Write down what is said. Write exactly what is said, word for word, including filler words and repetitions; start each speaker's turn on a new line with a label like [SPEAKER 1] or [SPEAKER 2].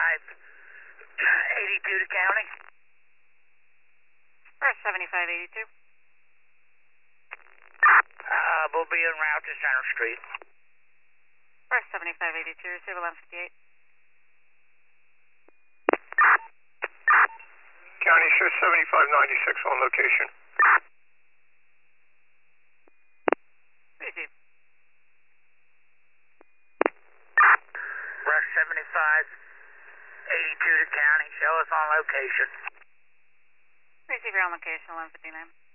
[SPEAKER 1] seventy-five eighty-two to county.
[SPEAKER 2] First seventy-five eighty-two.
[SPEAKER 1] Uh, we'll be en route to Center Street.
[SPEAKER 2] First seventy-five eighty-two, receive eleven fifty-eight.
[SPEAKER 3] County shows seventy-five ninety-six on location.
[SPEAKER 2] Receive.
[SPEAKER 1] Rush seventy-five eighty-two to county. Show us on location.
[SPEAKER 2] Receive your on location, eleven fifty-nine.